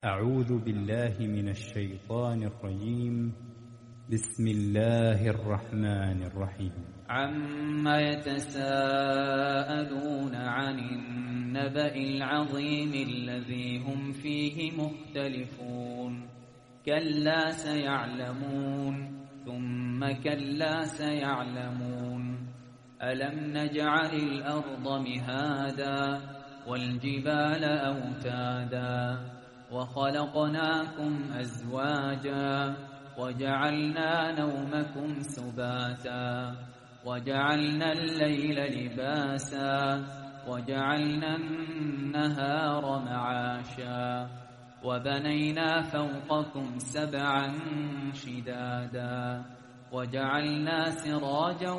أعوذ بالله من الشيطان الرجيم. بسم الله الرحمن الرحيم. عما يتساءلون عن النبأ العظيم الذي هم فيه مختلفون. كلا سيعلمون ثم كلا سيعلمون. ألم نجعل الأرض مهادا والجبال أوتادا وخلقناكم أزواجا وجعلنا نومكم سباتا وجعلنا الليل لباسا وجعلنا النهار معاشا وبنينا فوقكم سبعا شدادا وجعلنا سراجا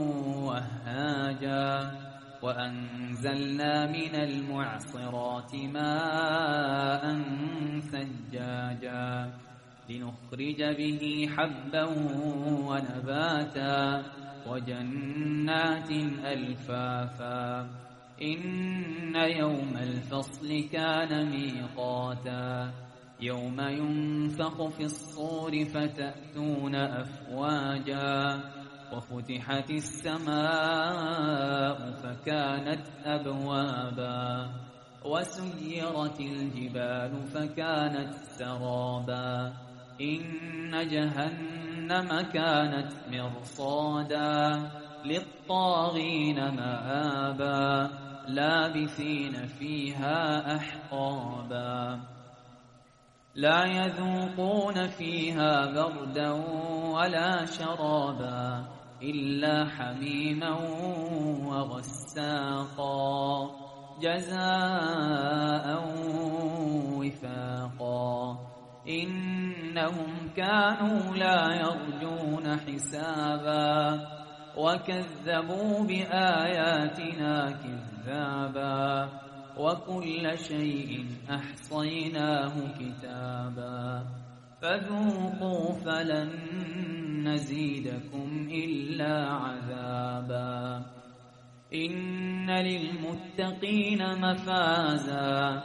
وهاجا وأنزلنا من المعصرات ماء ثجاجا لنخرج به حبا ونباتا وجنات ألفافا. إن يوم الفصل كان ميقاتا يوم ينفخ في الصور فتأتون أفواجا وفتحت السماء فكانت أبوابا وسيرت الجبال فكانت سرابا. إن جهنم كانت مرصادا للطاغين مآبا لابثين فيها أحقابا لا يذوقون فيها بردا ولا شرابا إلا حميما وغساقا جزاء وفاقا. إنهم كانوا لا يرجون حسابا وكذبوا بآياتنا كذابا وكل شيء أحصيناه كتابا. فذوقوا فلن نزيدكم إلا عذابا. إن للمتقين مفازا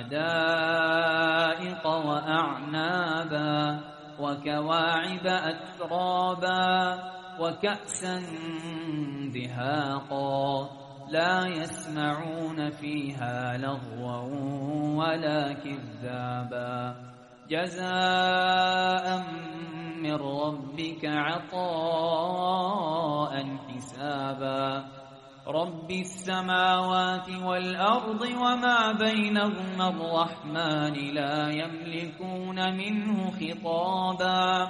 حدائق وأعنابا وكواعب أترابا وكأسا دهاقا لا يسمعون فيها لغوا ولا كذابا جزاء من ربك عطاء حسابا. رب السماوات والأرض وما بينهما الرحمن لا يملكون منه خطابا.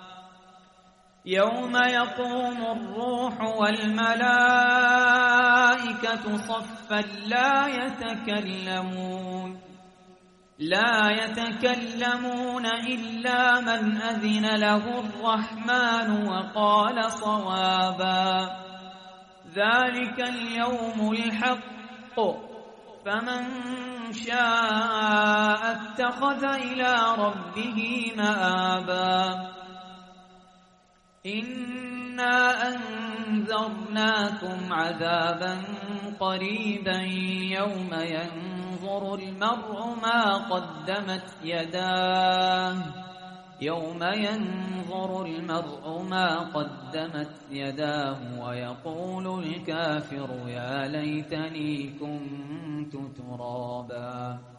يوم يقوم الروح والملائكة صفا لا يتكلمون إلا من أذن له الرحمن وقال صوابا. ذلك اليوم الحق فمن شاء اتخذ إلى ربه مآبا. إنا أنذرناكم عذابا قريبا يوم ينظر المرء ما قدمت يداه ويقول الكافر يا ليتني كنت ترابا.